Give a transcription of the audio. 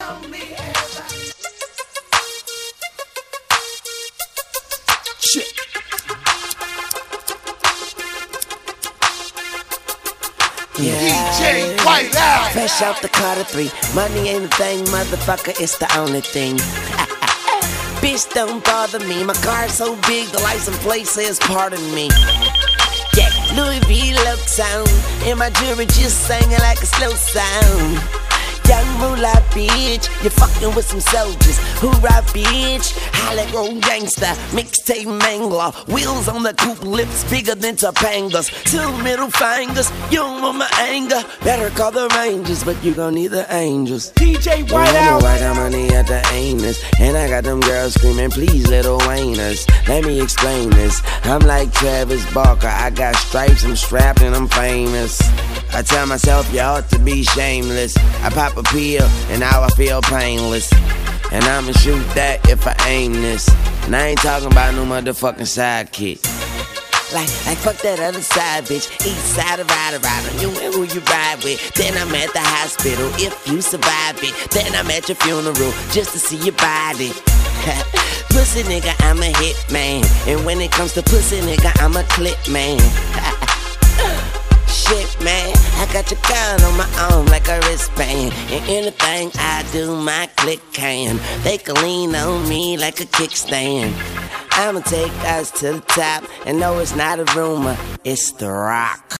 Shit. DJ White Out. Fresh out the Carter 3. Money ain't a thing, motherfucker, it's the only thing. Bitch, don't bother me. My car's so big, the license plate says pardon me. Yeah, Louis V looks sound, and my jewelry just singing like a slow sound. Young moolah, bitch, you fucking with some soldiers. Hoorah, bitch, Hollywood gangsta, mixtape mangler. Wheels on the coupe, lips bigger than Topanga's. 2 middle fingers, you don't want my anger. Better call the Rangers, but you gon' need the Angels. DJ White Out. Right on money at the anus, and I got them girls screaming, please, little Wayners. Let me explain this. I'm like Travis Barker, I got stripes, I'm strapped, and I'm famous. I tell myself you ought to be shameless. I pop a pill, and now I feel painless. And I'ma shoot that if I aim this. And I ain't talking about no motherfucking sidekick. Like fuck that other side, bitch. East side of ride on you and who you ride with. Then I'm at the hospital if you survive it. Then I'm at your funeral just to see your body. Pussy nigga, I'm a hit man. And when it comes to pussy nigga, I'm a clip man. Shit, man, I got your gun on my arm like a wristband. And anything I do, my click can. They can lean on me like a kickstand. I'ma take us to the top. And no, it's not a rumor, it's the rock.